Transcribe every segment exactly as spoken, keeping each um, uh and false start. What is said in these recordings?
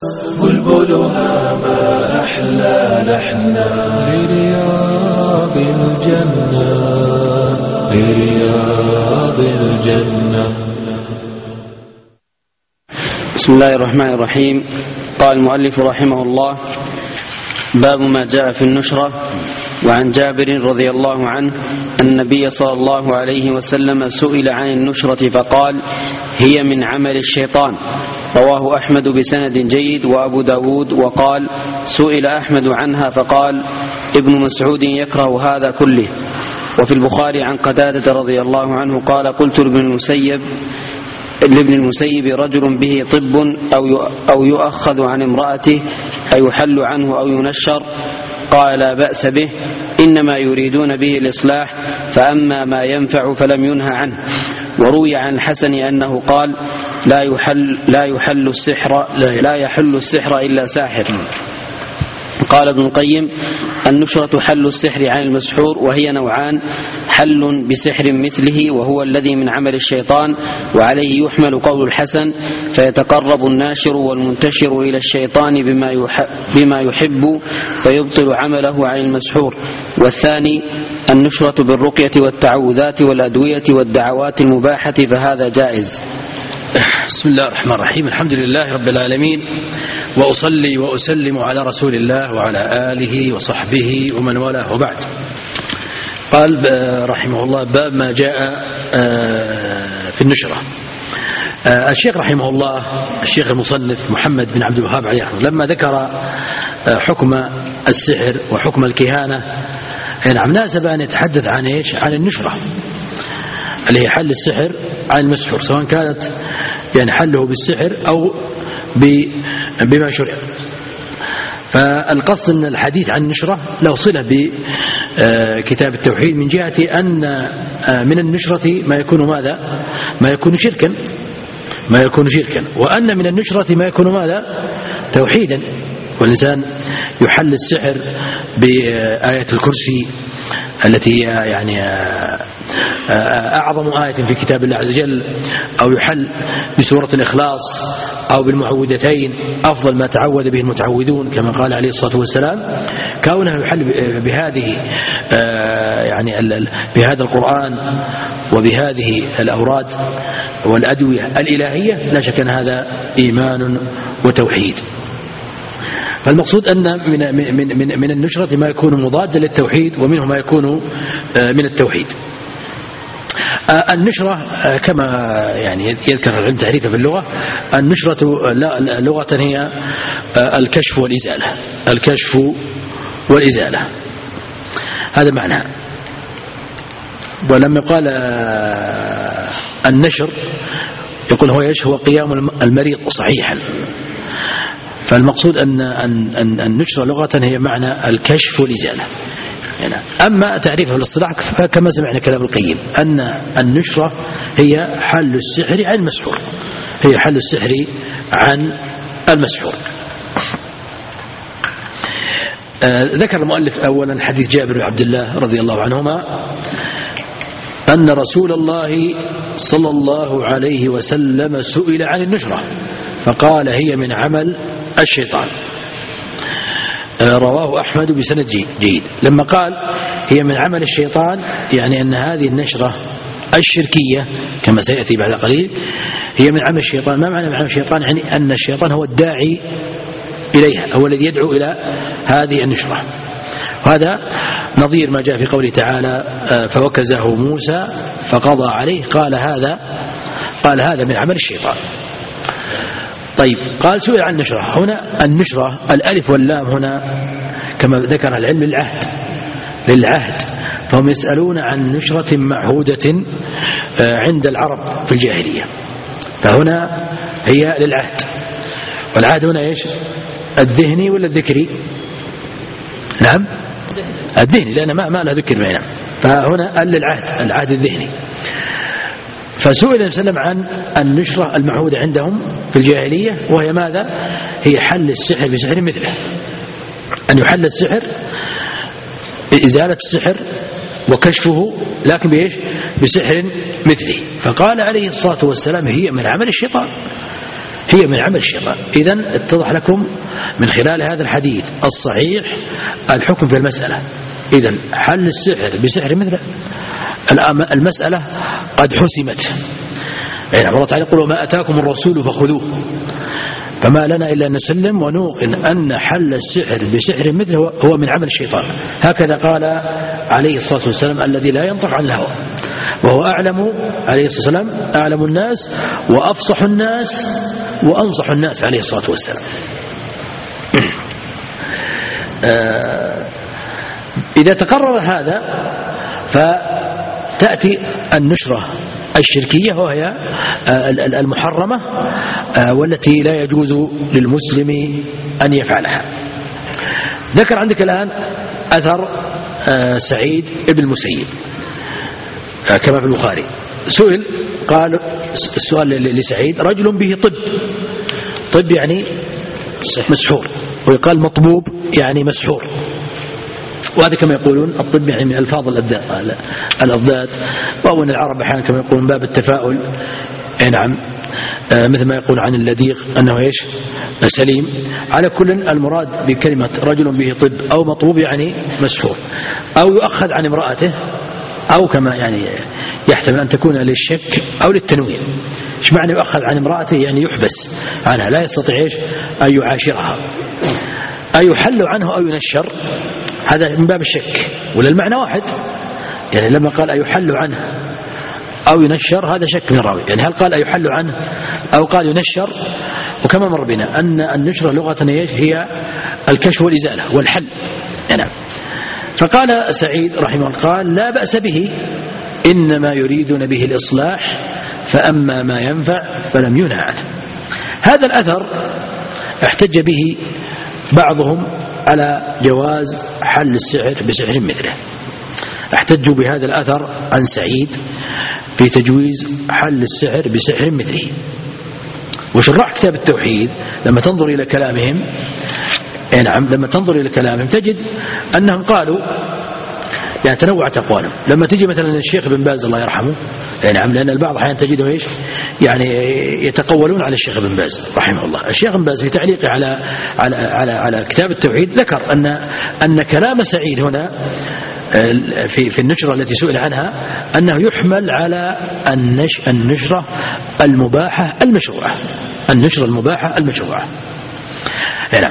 بلبلها ما أحلى لحنا لرياض الجنة لرياض الجنة. بسم الله الرحمن الرحيم. قال المؤلف رحمه الله: باب ما جاء في النشرة. وعن جابر رضي الله عنه أن النبي صلى الله عليه وسلم سئل عن النشرة فقال: هي من عمل الشيطان. رواه أحمد بسند جيد وأبو داود. وقال: سئل أحمد عنها فقال: ابن مسعود يكره هذا كله. وفي البخاري عن قتادة رضي الله عنه قال: قلت لابن المسيب لابن المسيب رجل به طب أو يؤخذ عن امرأته أيحل عنه أو ينشر؟ قال: لا بأس به، إنما يريدون به الإصلاح، فأما ما ينفع فلم ينهى عنه. وروي عن الحسن أنه قال: لا يحل, لا يحل السحر لا يحل السحر إلا ساحر. قال ابن القيم: النشرة حل السحر عن المسحور، وهي نوعان: حل بسحر مثله وهو الذي من عمل الشيطان، وعليه يحمل قول الحسن: فيتقرب الناشر والمنتشر إلى الشيطان بما يحب فيبطل عمله عن المسحور. والثاني النشرة بالرقية والتعوذات والأدوية والدعوات المباحة، فهذا جائز. بسم الله الرحمن الرحيم. الحمد لله رب العالمين، وأصلي وأسلم على رسول الله وعلى آله وصحبه ومن والاه، وبعد. قال رحمه الله: باب ما جاء في النشرة. الشيخ رحمه الله الشيخ المصنف محمد بن عبد الوهاب عليه رحمه الله لما ذكر حكم السحر وحكم الكهانة، نعم ناسب أن يتحدث عن إيش؟ عن النشرة اللي هي حل السحر عن المسحور، سواء كانت يعني حله بالسحر أو بما شرع. فالقصد أن الحديث عن النشرة له صلة بكتاب التوحيد، من جهة أن من النشرة ما يكون ماذا؟ ما يكون شركا ما يكون شركا وأن من النشرة ما يكون ماذا؟ توحيدا. والإنسان يحل السحر بآية الكرسي التي يعني أعظم آية في كتاب الله عز وجل، أو يحل بسورة الإخلاص أو بالمعوذتين أفضل ما تعوذ به المتعوذون، كما قال عليه الصلاة والسلام. كونه يحل بهذه يعني بهذا القرآن وبهذه الأوراد والأدوية الإلهية، لا شك أن هذا إيمان وتوحيد. فالمقصود أن من من من من النشرة ما يكون مضادا للتوحيد، ومنه ما يكون من التوحيد. النشرة كما يعني يذكر العلم تعريفها في اللغة: النشرة لغة هي الكشف والإزالة الكشف والإزالة هذا معنى. ولما قال النشر يقول هو ايش؟ هو قيام المريض صحيحا. فالمقصود أن النشرة لغة هي معنى الكشف والإزالة. يعني أما تعريفه الاصطلاح فكما سمعنا كلام القيم أن النشرة هي حل السحر عن المسحور هي حل السحر عن المسحور. آه ذكر المؤلف أولا حديث جابر بن عبد الله رضي الله عنهما أن رسول الله صلى الله عليه وسلم سئل عن النشرة فقال: هي من عمل الشيطان. رواه أحمد بسند جيد. لما قال هي من عمل الشيطان يعني أن هذه النشرة الشركية كما سيأتي بعد قليل هي من عمل الشيطان. ما معنى من عمل الشيطان؟ يعني أن الشيطان هو الداعي إليها، هو الذي يدعو إلى هذه النشرة. وهذا نظير ما جاء في قوله تعالى: فوكزه موسى فقضى عليه قال هذا قال هذا من عمل الشيطان. طيب، قال سئل عن النشرة. هنا النشرة الألف واللام هنا كما ذكر العلم للعهد للعهد فهم يسألون عن نشرة معهودة عند العرب في الجاهلية، فهنا هي للعهد. والعهد هنا ايش؟ الذهني ولا الذكري؟ نعم الذهني، لأن ما ما له ذكر بينهم، فهنا للعهد العهد الذهني. فسئل النبي صلى الله عليه وسلم عن النشرة المعهودة عندهم في الجاهلية، وهي ماذا؟ هي حل السحر بسحر مثله، أن يحل السحر إزالة السحر وكشفه، لكن بإيش؟ بسحر مثله. فقال عليه الصلاة والسلام: هي من عمل الشيطان هي من عمل الشيطان. إذن اتضح لكم من خلال هذا الحديث الصحيح الحكم في المسألة. إذن حل السحر بسحر مثله المسألة قد حسمت. يعني الله تعالى يقول ما أتاكم الرسول فخذوه، فما لنا إلا أن نسلم ونوقن أن حل السحر بسحر مثله هو من عمل الشيطان. هكذا قال عليه الصلاة والسلام الذي لا ينطق عن الهوى، وهو أعلم عليه الصلاة والسلام أعلم الناس وأفصح الناس وأنصح الناس عليه الصلاة والسلام. إذا تقرر هذا فتأتي النشرة الشركية وهي المحرمة والتي لا يجوز للمسلم أن يفعلها. ذكر عندك الآن أثر سعيد بن المسيب كما في البخاري. سئل قال السؤال لسعيد رجل به طب، طب يعني مسحور، ويقال مطبوب يعني مسحور، وهذا كما يقولون الطب يعني من ألفاظ الأضداد، وهو أن العرب أحيانا كما يقولون باب التفاؤل. نعم، مثل ما يقول عن اللديغ أنه إيش سليم. على كل المراد بكلمة رجل به طب أو مطبوب يعني مسحور، أو يؤخذ عن امرأته، أو كما يعني يحتمل أن تكون للشك أو للتنوين. إيش معنى يؤخذ عن امرأته؟ يعني يحبس عنها، لا يستطيع إيش أن يعاشرها، أي يحل عنه أو ينشر. هذا من باب الشك، ولا المعنى واحد. يعني لما قال أيحل عنه أو ينشر هذا شك من راوي، يعني هل قال أيحل عنه أو قال ينشر؟ وكما مر بنا أن النشرة لغة هي الكشف والإزالة والحل. يعني فقال سعيد رحمه الله قال لا بأس به، إنما يريدون به الإصلاح، فأما ما ينفع فلم ينهى عنه. هذا الأثر احتج به بعضهم على جواز حل السحر بسحر مثله، احتجوا بهذا الأثر عن سعيد في تجويز حل السحر بسحر مثله. وشراح كتاب التوحيد لما تنظر إلى كلامهم، نعم لما تنظر إلى كلامهم تجد أنهم قالوا يعني تنوعت أقوالهم. لما تجي مثلا الشيخ ابن باز الله يرحمه، نعم لأن البعض أحيانا تجدهم إيش يعني يتقولون على الشيخ ابن باز رحمه الله. الشيخ ابن باز في تعليقه على على على على كتاب التوحيد ذكر أن أن كلام سعيد هنا في في النشرة التي سئل عنها أنه يحمل على النش النشرة المباحة المشروعة، النشرة المباحة المشروعة. نعم.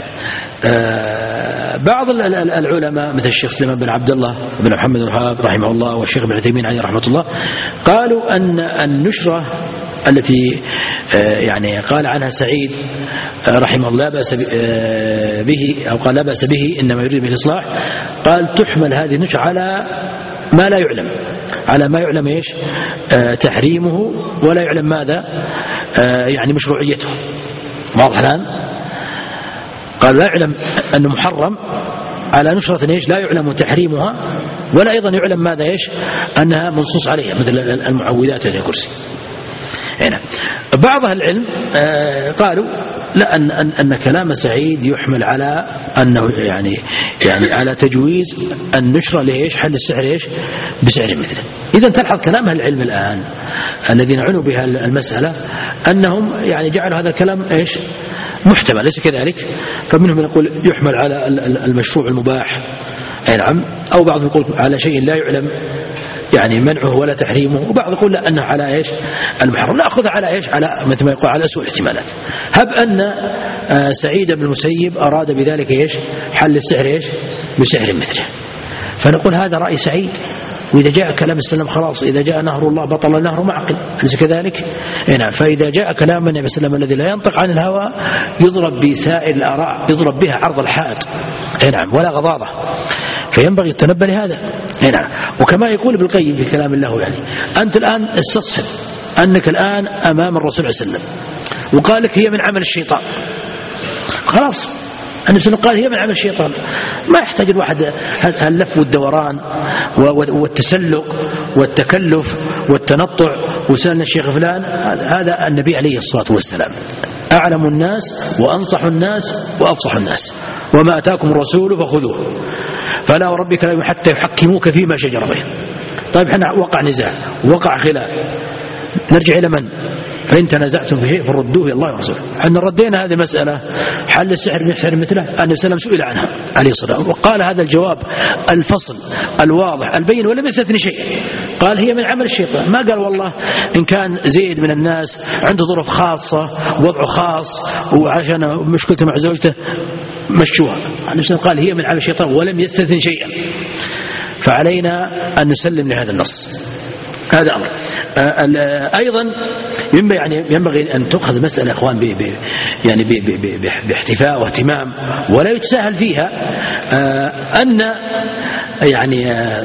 بعض العلماء مثل الشيخ سليمان بن عبد الله بن محمد الوهاب رحمه الله والشيخ ابن عثيمين عليه رحمة الله قالوا أن النشرة التي يعني قال عنها سعيد رحمه الله لا بأس به، أو قال لا بأس به إنما يريد به الإصلاح، قال تحمل هذه النشرة على ما لا يعلم، على ما يعلم إيش تحريمه ولا يعلم ماذا يعني مشروعيته. واضح الآن؟ قال لا يعلم أنه محرم على نشرة إيش لا يعلم تحريمها، ولا أيضا يعلم ماذا إيش أنها منصوص عليها مثل المعوذات في الكرسي. هنا بعض أهل العلم قالوا لا أن, أن, أن كلام سعيد يحمل على أنه يعني يعني على تجويز النشرة لإيش حل السحر إيش بسحر مثله. إذا تلحظ كلام أهل العلم الآن الذين عنوا بها المسألة أنهم يعني جعلوا هذا الكلام إيش محتمل، ليس كذلك. فمنهم يقول يحمل على المشروع المباح، أي نعم، أو بعض يقول على شيء لا يعلم يعني منعه ولا تحريمه، وبعض يقول لا أنه على إيش المحرم. نأخذ على إيش على مثل ما يقول على سوء الاحتمالات. هب أن سعيد بن المسيب أراد بذلك إيش حل السحر إيش بسحر مثله، فنقول هذا رأي سعيد، وإذا جاء كلام السلام خلاص، إذا جاء نهر الله بطل نهر معقل، أليس كذلك؟ نعم. فإذا جاء كلام النبي صلى الله عليه وسلم الذي لا ينطق عن الهوى يضرب بسائر الآراء، يضرب بها عرض الحائط، نعم، ولا غضاضة. فينبغي التنبه لهذا. نعم. وكما يقول ابن القيم في كلام الله، يعني أنت الآن استصحب أنك الآن أمام الرسول صلى الله عليه وسلم وقال لك هي من عمل الشيطان، خلاص النبي صلى الله عليه وسلم قال هي من عمل الشيطان، ما يحتاج الواحد اللف والدوران والتسلق والتكلف والتنطع وسألنا الشيخ فلان. هذا النبي عليه الصلاة والسلام أعلم الناس وأنصح الناس وأفصح الناس، وما أتاكم الرسول فخذوه، فلا وربك لا حتى يحكموك فيما شجر بينهم. طيب احنا وقع نزاع وقع خلاف، نرجع إلى من؟ فإن تنازعتم في شيء فردوه إلى الله ورسوله. أن ردينا هذه المسألة حل السحر بسحر مثله، النبي صلى الله عليه وسلم سئل عنها عليه الصلاة والسلام وقال هذا الجواب الفصل الواضح البين ولم يستثني شيء. قال هي من عمل الشيطان، ما قال والله إن كان زيد من الناس عنده ظروف خاصة وضعه خاص وعشان مشكلته مع زوجته مشوها. النبي قال هي من عمل الشيطان ولم يستثني شيئا. فعلينا أن نسلم لهذا النص. هذا أمر. أيضا يعني ينبغي أن تؤخذ مسألة إخوان ب يعني ب ب باحتفاء واهتمام ولا يتساهل فيها. أن يعني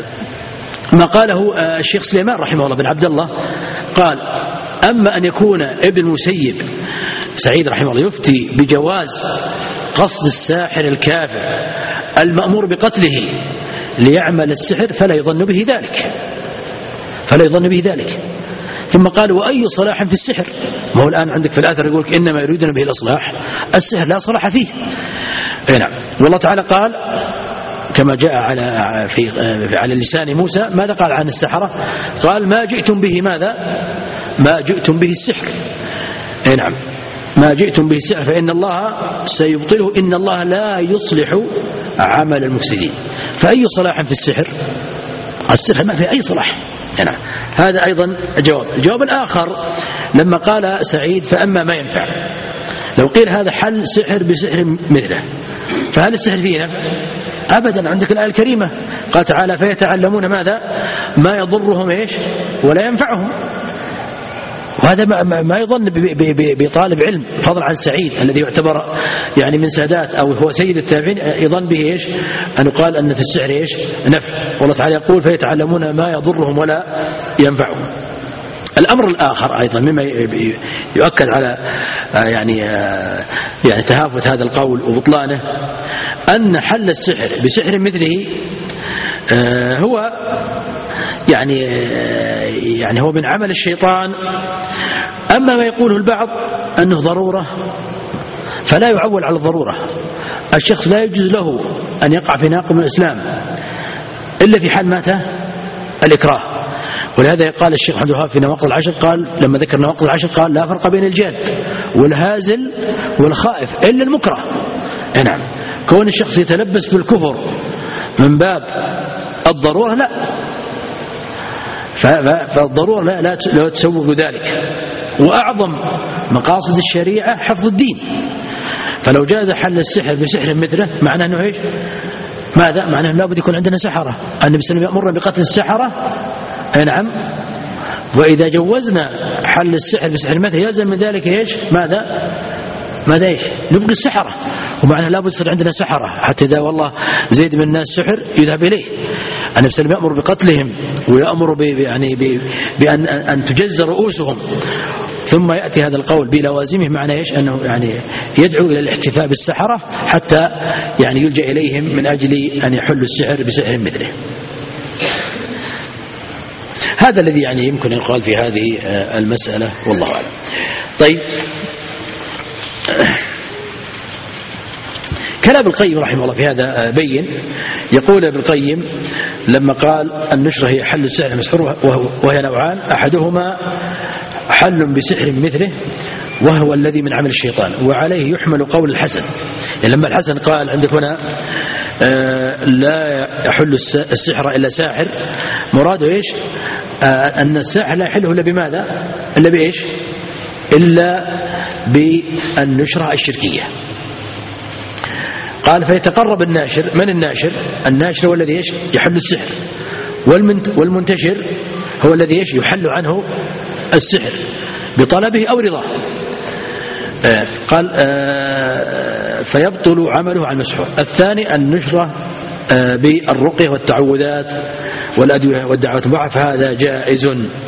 ما قاله الشيخ سليمان رحمه الله بن عبد الله قال أما أن يكون ابن المسيب سعيد رحمه الله يفتي بجواز قصد الساحر الكافر المأمور بقتله ليعمل السحر فلا يظن به ذلك فلا يظن به ذلك ثم قال وأي صلاح في السحر؟ ما هو الآن عندك في الآثر يقول إنما يريدون به الإصلاح، السحر لا صلاح فيه. نعم. والله تعالى قال كما جاء على في على لسان موسى ماذا قال عن السحرة؟ قال ما جئتم به ماذا؟ ما جئتم به السحر. نعم. ما جئتم به السحر فإن الله سيبطله إن الله لا يصلح عمل المفسدين. فأي صلاح في السحر؟ السحر ما فيه أي صلاح. نعم. هذا أيضا جواب. الجواب الآخر لما قال سعيد فأما ما ينفع، لو قيل هذا حل سحر بسحر مثله فهل السحر فيه نفع؟ أبدا. عندك الآية الكريمة قال تعالى فيتعلمون ماذا؟ ما يضرهم إيش ولا ينفعهم. وهذا ما يظن بطالب علم فضل عن سعيد الذي يعتبر يعني من سادات أو هو سيد التابعين يظن به إيش أن يقال أن في السحر إيش نفع. والله تعالى يقول فيتعلمون ما يضرهم ولا ينفعهم. الأمر الآخر أيضا مما يؤكد على يعني يعني تهافت هذا القول وبطلانه أن حل السحر بسحر مثله هو يعني يعني هو من عمل الشيطان. أما ما يقوله البعض أنه ضرورة فلا يعول على الضرورة. الشخص لا يجوز له أن يقع في ناقض من الإسلام إلا في حال مات الإكراه. ولهذا قال الشيخ محمد الوهاب في نواقض العشر قال لما ذكر نواقض العشر قال لا فرق بين الجاد والهازل والخائف إلا المكره. نعم. كون الشخص يتلبس بالكفر من باب الضرورة لا، فالضرورة لا, لا, لا تسوق ذلك. وأعظم مقاصد الشريعة حفظ الدين. فلو جاز حل السحر بسحر مثله معناه أنه إيش ماذا؟ معناه أنه لابد يكون عندنا سحرة. النبي صلى الله عليه وسلم يأمرنا بقتل السحرة. نعم. وإذا جوزنا حل السحر بسحر مثله يلزم من ذلك إيش ماذا؟ ماذا إيش نبقي السحرة. ومعنى لابد يصير عندنا سحرة حتى إذا والله زيد من الناس سحر يذهب إليه. النبي صلى الله عليه وسلم يأمر بقتلهم ويأمر يعني بأن أن تجز رؤوسهم. ثم يأتي هذا القول بلوازمه معنى إيش أنه يعني يدعو إلى الاحتفاء بالسحرة حتى يعني يلجأ إليهم من أجل أن يحلوا السحر بسحر مثله. هذا الذي يعني يمكن أن يقال في هذه المسألة والله أعلم. طيب كلام ابن القيم رحمه الله في هذا بين. يقول ابن القيم لما قال النشرة هي حل السحر المسحور وهي نوعان أحدهما حل بسحر مثله وهو الذي من عمل الشيطان وعليه يحمل قول الحسن. يعني لما الحسن قال عندك هنا لا يحل السحر إلا ساحر مراده إيش أن الساحر لا يحله إلا بماذا إلا بإيش إلا بالنشرة الشركية. قال فيتقرب الناشر. من الناشر؟ الناشر هو الذي إيش يحل السحر والمنتشر هو الذي إيش يحل عنه السحر بطلبه أو رضاه. قال فيبطل عمله عن المسحور. الثاني النشرة بالرقية والتعوذات والأدوية والدعوات معه فهذا جائز.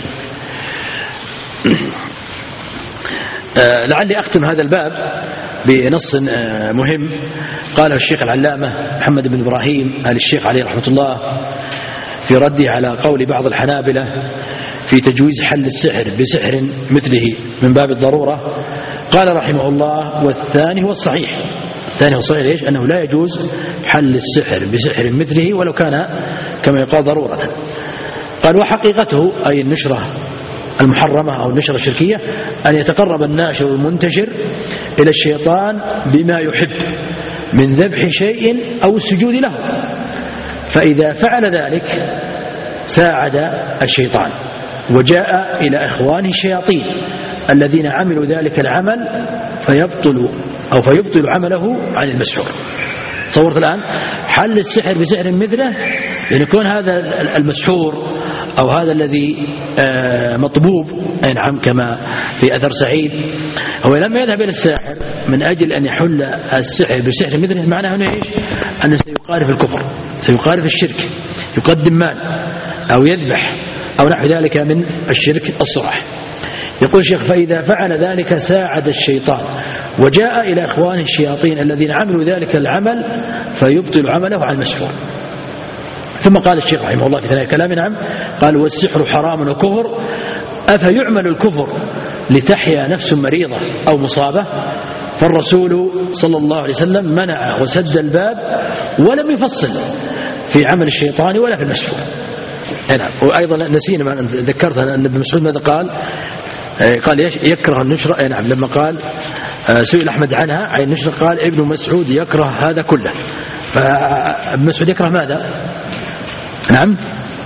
لعلي أختم هذا الباب بنص مهم قاله الشيخ العلامة محمد بن إبراهيم آل الشيخ عليه رحمة الله في رده على قول بعض الحنابلة في تجويز حل السحر بسحر مثله من باب الضرورة. قال رحمه الله والثاني هو الصحيح. الثاني هو الصحيح ليش؟ أنه لا يجوز حل السحر بسحر مثله ولو كان كما يقال ضرورة. قال وحقيقته أي النشرة المحرمة أو النشرة الشركية أن يتقرب الناشر والمنتشر إلى الشيطان بما يحب من ذبح شيء أو السجود له، فإذا فعل ذلك ساعد الشيطان وجاء إلى إخوانه الشياطين الذين عملوا ذلك العمل فيبطل أو فيبطل عمله عن المسحور. تصورت الآن حل السحر بسحر مثله، لأن يكون هذا المسحور أو هذا الذي مطبوب نعم كما في أثر سعيد، هو لما يذهب إلى الساحر من أجل أن يحل السحر بسحر مثله، معناه أنه إيش؟ أنه سيقارف الكفر، سيقارف الشرك، يقدم مال أو يذبح أو نحو ذلك من الشرك الصراح. يقول الشيخ فإذا فعل ذلك ساعد الشيطان وجاء إلى إخوانه الشياطين الذين عملوا ذلك العمل فيبطل عمله عن المسحور. ثم قال الشيخ رحمه الله في ثنايا كلام نعم قال والسحر حرام وكفر، أفيعمل الكفر لتحيا نفس مريضة أو مصابة؟ فالرسول صلى الله عليه وسلم منع وسد الباب ولم يفصل في عمل الشيطان ولا في المسحور. نعم. وأيضا نسينا ما ذكرت أن ابن مسعود ماذا قال؟ قال يكره النشرة. نعم لما قال سئل أحمد عنها عن النشرة قال ابن مسعود يكره هذا كله. فابن مسعود يكره ماذا؟ نعم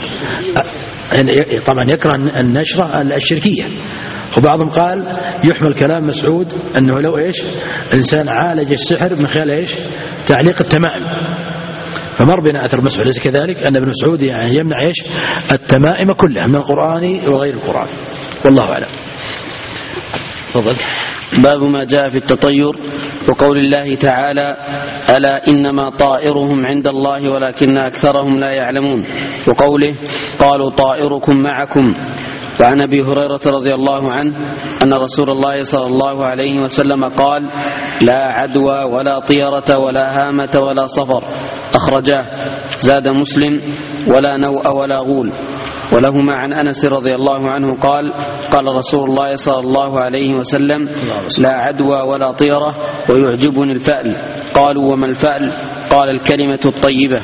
طبعا يكره النشرة الشركية. وبعضهم قال يحمل كلام مسعود أنه لو إيش إنسان عالج السحر من خلال إيش تعليق التمائم، فمر بنا أثر مسعود ليس كذلك أن ابن مسعود يعني يمنع إيش التمائم كلها من القرآن وغير القرآن، والله أعلم. تفضل. باب ما جاء في التطير وقول الله تعالى ألا إنما طائرهم عند الله ولكن أكثرهم لا يعلمون، وقوله قالوا طائركم معكم. وعن أبي هريرة رضي الله عنه أن رسول الله صلى الله عليه وسلم قال لا عدوى ولا طيرة ولا هامة ولا صفر، أخرجاه. زاد مسلم ولا نوء ولا غول. ولهما عن أنس رضي الله عنه قال قال رسول الله صلى الله عليه وسلم لا عدوى ولا طيرة ويعجبني الفأل. قالوا وما الفأل؟ قال الكلمة الطيبة.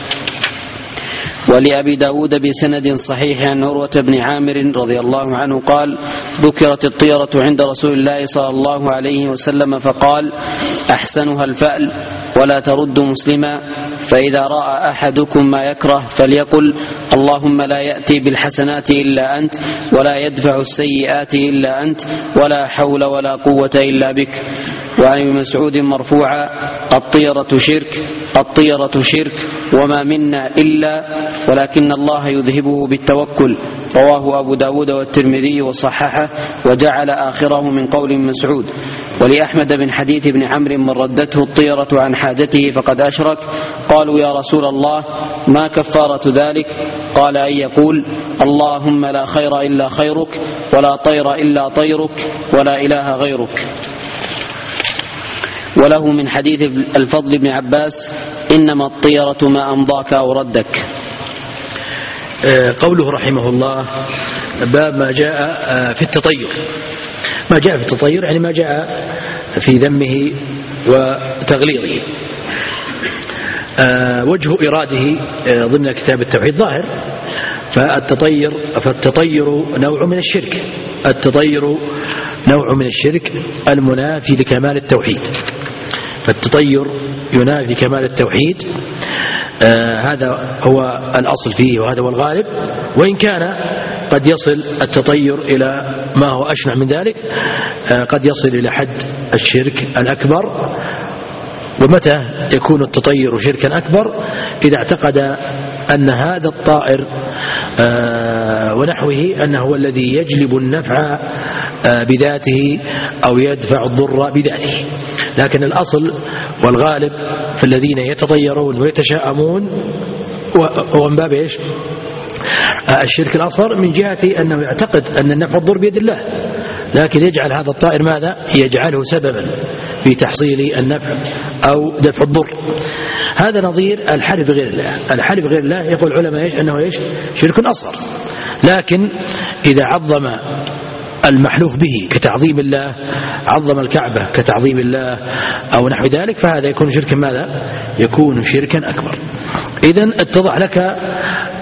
ولأبي داود بسند صحيح عن عروة بن عامر رضي الله عنه قال ذكرت الطيرة عند رسول الله صلى الله عليه وسلم فقال أحسنها الفأل ولا ترد مسلما، فإذا رأى أحدكم ما يكره فليقل اللهم لا يأتي بالحسنات إلا أنت ولا يدفع السيئات إلا أنت ولا حول ولا قوة إلا بك. وعن ابن مسعود مرفوعا الطيرة شرك الطيرة شرك وما منا إلا ولكن الله يذهبه بالتوكل. رواه أبو داود والترمذي وصححه وجعل آخره من قول مسعود. ولأحمد بن حديث بن عمرو من ردته الطيرة عن حاجته فقد أشرك. قالوا يا رسول الله ما كفارة ذلك؟ قال أن يقول اللهم لا خير إلا خيرك ولا طير إلا طيرك ولا إله غيرك. وله من حديث الفضل بن عباس إنما الطيرة ما أمضاك أو ردك. قوله رحمه الله باب ما جاء في التطير. ما جاء في التطير يعني ما جاء في ذمه وتغليظه. وجه إراده ضمن كتاب التوحيد ظاهر. فالتطير فالتطير نوع من الشرك التطير نوع من الشرك المنافي لكمال التوحيد. فالتطير ينافي كمال التوحيد. آه هذا هو الأصل فيه وهذا هو الغالب، وإن كان قد يصل التطير إلى ما هو أشنع من ذلك. آه قد يصل إلى حد الشرك الأكبر. ومتى يكون التطير شركا أكبر؟ إذا اعتقد أن هذا الطائر آه ونحوه أنه هو الذي يجلب النفع آه بذاته أو يدفع الضر بذاته. لكن الأصل والغالب في الذين يتطيرون ويتشاءمون هو من باب إيش؟ الشرك الأصغر، من جهة أنه يعتقد أن النفع الضر بيد الله، لكن يجعل هذا الطائر ماذا؟ يجعله سببا في تحصيل النفع أو دفع الضر. هذا نظير الحلف بغير الله. الحلف بغير الله يقول العلماء إيش؟ أنه إيش؟ شرك أصغر. لكن إذا عظم المحلوف به كتعظيم الله، عظم الكعبة كتعظيم الله أو نحو ذلك، فهذا يكون شركا ماذا؟ يكون شركا أكبر. إذن اتضح لك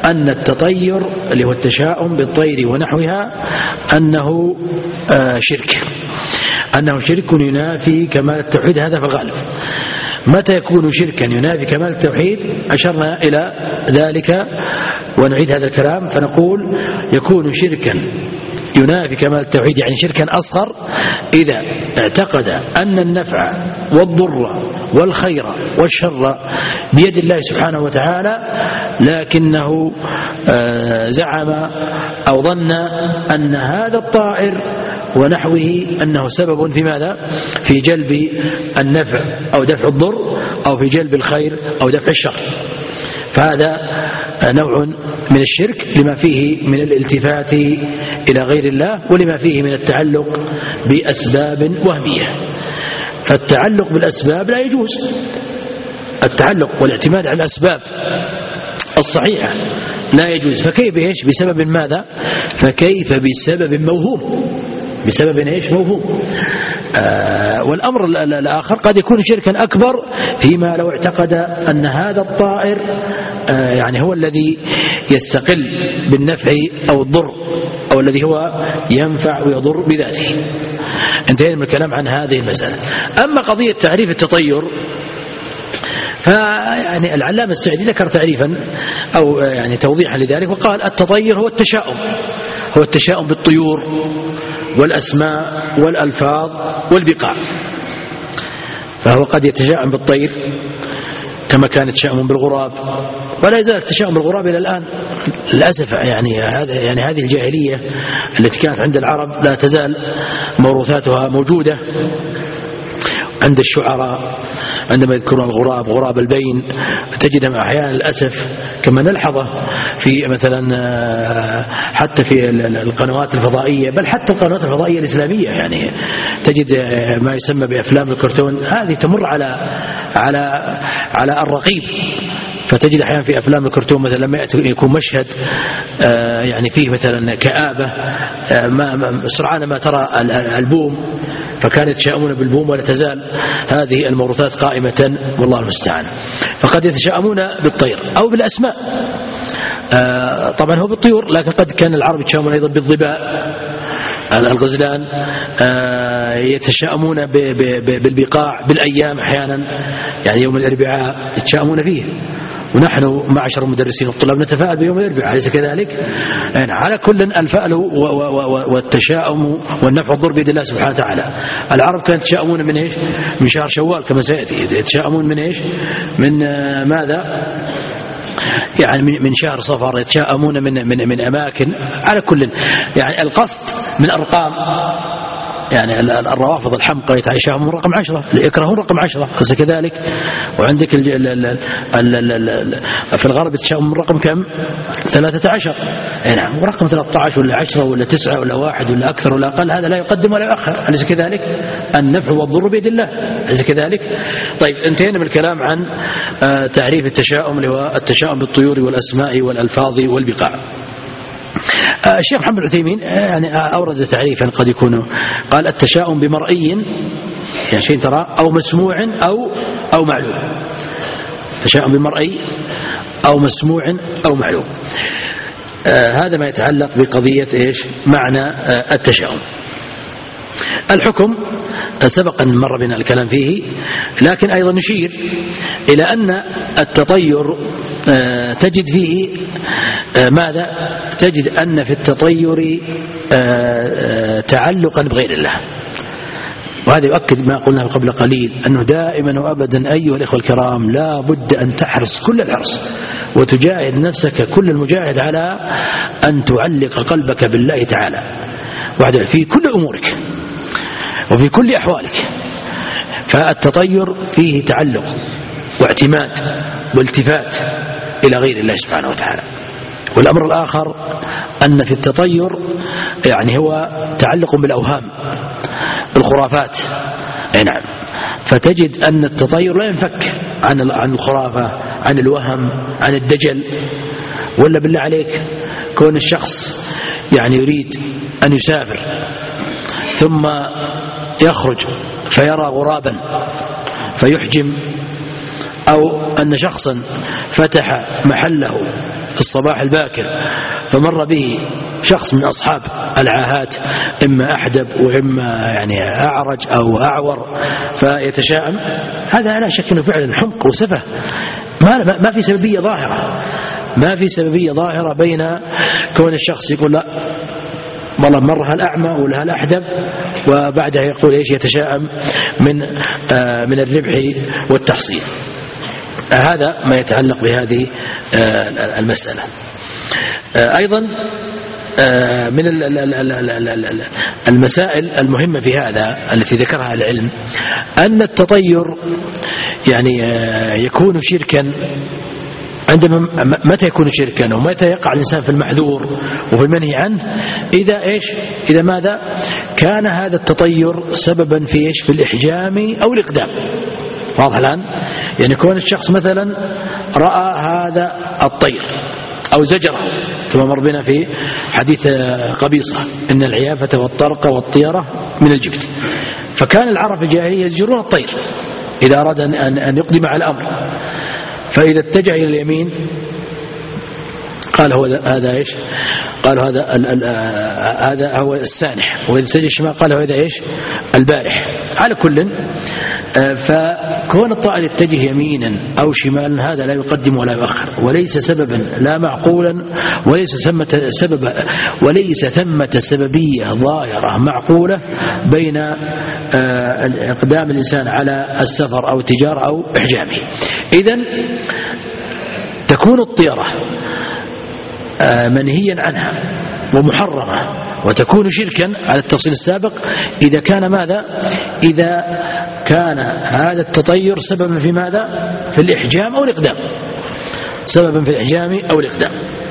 أن التطير اللي هو التشاؤم بالطير ونحوها أنه شرك، أنه شرك ينافي كمال التوحيد. هذا فغالب. متى يكون شركا ينافي كمال التوحيد؟ أشرنا إلى ذلك ونعيد هذا الكلام فنقول يكون شركا ينافي كمال التوحيد يعني شركا أصغر إذا اعتقد أن النفع والضر والخير والشر بيد الله سبحانه وتعالى، لكنه زعم أو ظن أن هذا الطائر ونحوه أنه سبب في ماذا؟ في جلب النفع أو دفع الضر، أو في جلب الخير أو دفع الشر. فهذا نوع من الشرك لما فيه من الالتفات إلى غير الله ولما فيه من التعلق بأسباب وهمية. فالتعلق بالأسباب لا يجوز، التعلق والاعتماد على الأسباب الصحيحة لا يجوز. فكيف إيش؟ بسبب ماذا؟ فكيف بسبب موهوم، بسبب إيش؟ موهوم. آه والأمر الآخر قد يكون شركا أكبر فيما لو اعتقد أن هذا الطائر آه يعني هو الذي يستقل بالنفع أو الضر، أو الذي هو ينفع ويضر بذاته. انتهينا من الكلام عن هذه المسألة. أما قضية تعريف التطير فيعني العلامة السعدي ذكر تعريفا أو يعني توضيحا لذلك، وقال التطير هو التشاؤم، هو التشاؤم بالطيور والأسماء والألفاظ والبقاع. فهو قد يتشاؤم بالطير كما كان يتشاؤم بالغراب، ولا يزال التشاؤم بالغراب إلى الآن للأسف. يعني هذا يعني هذه الجاهلية التي كانت عند العرب لا تزال موروثاتها موجودة عند الشعراء عندما يذكرون الغراب، غراب البين، تجدهم أحيانا للأسف كما نلحظه في مثلا حتى في القنوات الفضائية، بل حتى القنوات الفضائية الإسلامية، يعني تجد ما يسمى بأفلام الكرتون هذه تمر على على على الرقيب. فتجد أحيانا في أفلام الكرتون مثلا لما يكون مشهد يعني فيه مثلا كآبة، ما سرعان ما ترى البوم، فكانوا يتشاءمون بالبوم ولا تزال هذه الموروثات قائمة والله المستعان. فقد يتشاءمون بالطير أو بالأسماء. طبعا هو بالطيور، لكن قد كان العرب يتشاءمون أيضا بالظباء الغزلان، يتشاءمون بالبقاع، بالأيام أحيانا، يعني يوم الأربعاء يتشاءمون فيه، ونحن معشر المدرسين والطلاب نتفاءل بيوم الأربعاء، أليس كذلك؟ يعني على كل الفأل والتشاؤم والنفع والضر بيد الله سبحانه وتعالى. العرب كانوا يتشاءمون من إيش؟ من شهر شوال كما سيأتي. يتشاءمون من إيش؟ من ماذا؟ يعني من شهر صفر. يتشاءمون من من من أماكن. على كل يعني القصد من أرقام، يعني الروافض الحمقى يتشاءمون رقم عشرة، يكرهون رقم عشرة، أليس كذلك؟ وعندك ال ال ال ال ال في الغرب يتشاءمون رقم كم؟ ثلاثة عشر. نعم، ورقم ثلاثة عشر ولا عشرة ولا تسعة ولا واحد ولا أكثر ولا أقل، هذا لا يقدم ولا يؤخر، أليس كذلك؟ النفع والضر بيد الله، أليس كذلك؟ طيب، انتهينا من الكلام عن تعريف التشاؤم اللي هو التشاؤم بالطيور والأسماء والألفاظ والبقاع. الشيخ محمد العثيمين يعني أورد تعريفا قد يكون، قال التشاؤم بمرئي، يعني شيء ترى، أو مسموع أو أو معلوم. تشاؤم بمرئي أو مسموع أو معلوم. آه هذا ما يتعلق بقضية إيش؟ معنى آه التشاؤم. الحكم سبق أن مر بنا الكلام فيه، لكن أيضا نشير إلى أن التطير آه تجد فيه آه ماذا؟ تجد أن في التطير آه تعلقا بغير الله. وهذا يؤكد ما قلناه قبل قليل، أنه دائما وأبدا أيها الإخوة الكرام لا بد أن تحرص كل الحرص وتجاهد نفسك كل المجاهد على أن تعلق قلبك بالله تعالى وحده في كل أمورك وفي كل أحوالك. فالتطير فيه تعلق واعتماد والتفات إلى غير الله سبحانه وتعالى. والأمر الآخر أن في التطير يعني هو تعلق بالأوهام، بالخرافات. أي نعم. فتجد أن التطير لا ينفك عن عن الخرافة، عن الوهم، عن الدجل. ولا بالله عليك كون الشخص يعني يريد أن يسافر ثم يخرج فيرى غرابا فيحجم، أو أن شخصا فتح محله في الصباح الباكر فمر به شخص من أصحاب العاهات إما أحدب وإما يعني أعرج أو أعور فيتشائم، هذا لا شك أنه فعلا حمق وسفه، ما ما في سببية ظاهرة، ما في سببية ظاهرة بين كون الشخص يقول لا والله مرة الأعمى ولا الأحدب وبعدها يقول إيش يتشائم من آه من الربح والتحصيل. آه هذا ما يتعلق بهذه آه المسألة. آه أيضا آه من المسائل المهمة في هذا التي ذكرها العلم أن التطير يعني آه يكون شركا. عندما متى يكون شركا ومتى يقع الإنسان في المحذور وفي المنهي عنه؟ إذا إيش؟ إذا ماذا؟ كان هذا التطير سببا في إيش؟ في الإحجام أو الإقدام. واضح الآن؟ يعني كون الشخص مثلا رأى هذا الطير أو زجره كما مر بنا في حديث قبيصة إن العيافة والطرق والطيرة من الجبت، فكان العرب في الجاهلية يزجرون الطير إذا أراد أن يقدم على الأمر، فإذا اتجه إلى اليمين قال هو هذا إيش؟ قال هذا هذا هو السانح، وإذا اتجه الشمال قال هذا إيش؟ البارح. على كل فكون الطائر يتجه يمينا أو شمالا هذا لا يقدم ولا يؤخر، وليس سببا لا معقولا، وليس ثمة سبب وليس ثمة سببية ظاهرة معقولة بين إقدام الإنسان على السفر أو التجارة أو إحجامه. إذن تكون الطيرة منهيا عنها ومحرمة وتكون شركا على التفصيل السابق إذا كان ماذا؟ إذا كان هذا التطير سببا في ماذا؟ في الإحجام أو الإقدام، سببا في الإحجام أو الإقدام.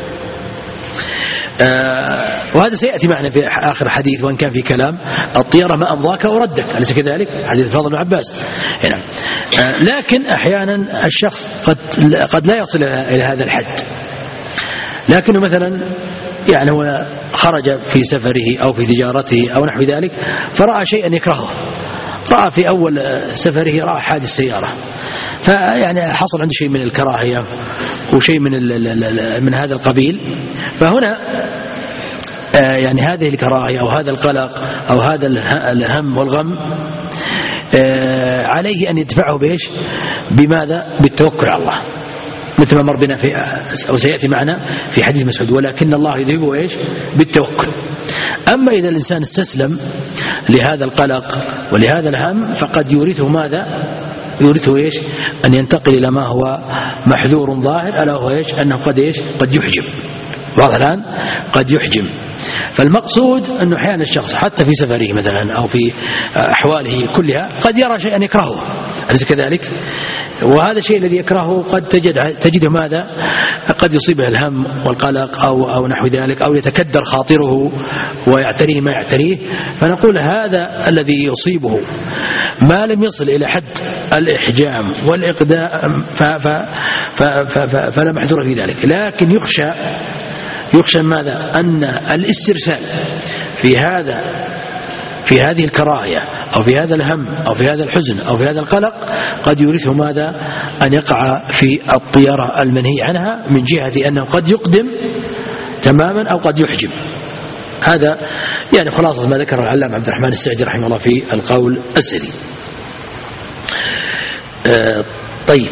آه وهذا سيأتي معنا في آخر حديث، وإن كان في كلام الطيرة ما أمضاك وردك، أليس كذلك؟ حديث فاضل بن عباس. هنا آه لكن أحيانا الشخص قد قد لا يصل إلى هذا الحد، لكنه مثلا يعني هو خرج في سفره أو في تجارته أو نحو ذلك فرأى شيئا يكرهه، رأى في أول سفره رأى حادث سيارة، فيعني حصل عنده شيء من الكراهية وشيء من من هذا القبيل، فهنا يعني هذه الكراهية أو هذا القلق أو هذا الهم والغم عليه أن يدفعه بإيش؟ بماذا؟ بالتوكل على الله، مثل ما مر بنا في أو سيأتي معنا في حديث مسعود ولكن الله يذهبه إيش؟ بالتوكل. أما إذا الإنسان استسلم لهذا القلق ولهذا الهم فقد يورثه ماذا؟ يورثه إيش؟ أن ينتقل إلى ما هو محذور ظاهر، ألا هو إيش؟ أنه قد إيش؟ قد يحجم. واضح الآن؟ قد يحجم. فالمقصود أنه أحيانا الشخص حتى في سفره مثلا أو في أحواله كلها قد يرى شيئا يكرهه، أليس كذلك؟ وهذا الشيء الذي يكرهه قد تجد تجده ماذا؟ قد يصيبه الهم والقلق أو أو نحو ذلك، أو يتكدر خاطره ويعتريه ما يعتريه، فنقول هذا الذي يصيبه ما لم يصل إلى حد الإحجام والإقدام فلا محذور في ذلك، لكن يخشى يخشى ماذا؟ أن الاسترسال في هذا في هذه الكراهية أو في هذا الهم أو في هذا الحزن أو في هذا القلق قد يورثه ماذا؟ أن يقع في الطيرة المنهي عنها من جهة أنه قد يقدم تماما أو قد يحجم. هذا يعني خلاصة ما ذكر العلامة عبد الرحمن السعدي رحمه الله في القول السديد. آه طيب،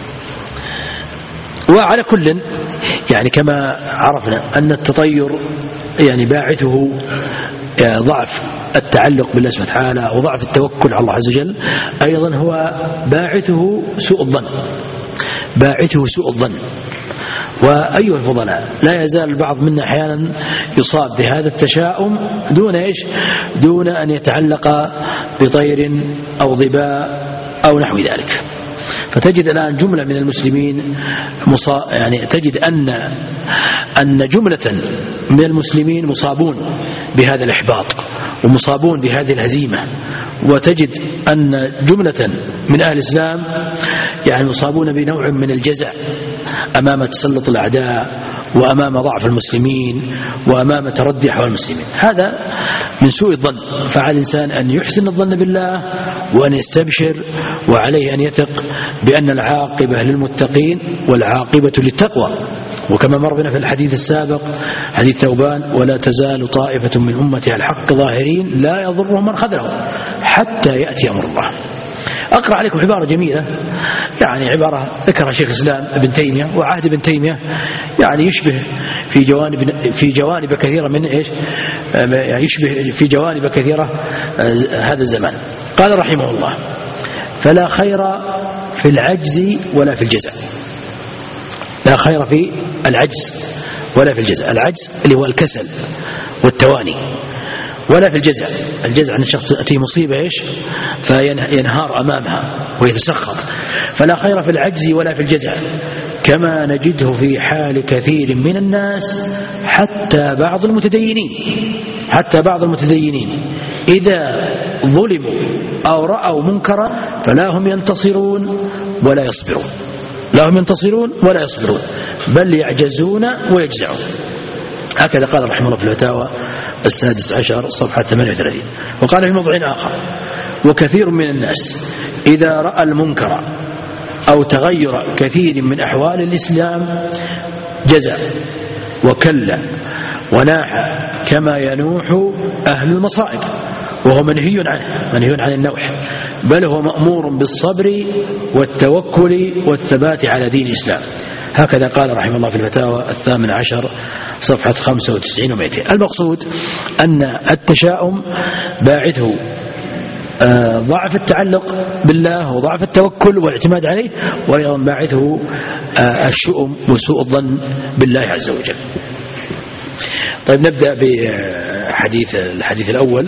وعلى كل يعني كما عرفنا أن التطير يعني باعثه ضعف التعلق بالله سبحانه وتعالى وضعف التوكل على الله عز وجل، أيضا هو باعثه سوء الظن، باعثه سوء الظن. وأيها الفضلاء، لا يزال البعض منا أحيانا يصاب بهذا التشاؤم دون إيش؟ دون أن يتعلق بطير أو ظباء أو نحو ذلك. فتجد الآن جملة من المسلمين مصا... يعني تجد أن أن جملة من المسلمين مصابون بهذا الإحباط ومصابون بهذه الهزيمة، وتجد أن جملة من أهل الإسلام يعني مصابون بنوع من الجزع أمام تسلط الأعداء وأمام ضعف المسلمين وأمام تردي أحوال المسلمين. هذا من سوء الظن، فعلى الإنسان أن يحسن الظن بالله وأن يستبشر، وعليه أن يثق بأن العاقبة للمتقين والعاقبة للتقوى. وكما مر بنا في الحديث السابق حديث ثوبان: ولا تزال طائفة من أمتي الحق ظاهرين لا يضرهم من خذلهم حتى يأتي أمر الله. أقرأ عليكم عبارة جميلة، يعني عبارة ذكرها شيخ الإسلام ابن تيمية، وعهد ابن تيمية يعني يشبه في جوانب في جوانب كثيرة من إيش يعني يشبه في جوانب كثيرة هذا الزمان. قال رحمه الله: فلا خير في العجز ولا في الجزع. لا خير في العجز ولا في الجزع. العجز اللي هو الكسل والتواني، ولا في الجزع. الجزع أن الشخص تأتيه مصيبة إيش فينهار أمامها ويتسخط. فلا خير في العجز ولا في الجزع، كما نجده في حال كثير من الناس، حتى بعض المتدينين حتى بعض المتدينين إذا ظلموا أو رأوا منكرا فلا هم ينتصرون ولا يصبرون لا هم ينتصرون ولا يصبرون بل يعجزون ويجزعون. هكذا قال رحمه الله في الفتاوى السادس عشر صفحة ثمانية وثلاثين. وقال في موضع آخر: وكثير من الناس إذا رأى المنكر أو تغير كثير من أحوال الإسلام جزع وكلا وناح كما ينوح أهل المصائب، وهو منهي عنه منهي عن النوح، بل هو مأمور بالصبر والتوكل والثبات على دين الإسلام. هكذا قال رحمه الله في الفتاوى الثامن عشر صفحة خمسة وتسعين ومئتين. المقصود أن التشاؤم باعثه ضعف التعلق بالله وضعف التوكل والاعتماد عليه، وأيضا باعثه الشؤم وسوء الظن بالله عز وجل. طيب نبدأ بحديث الحديث الأول.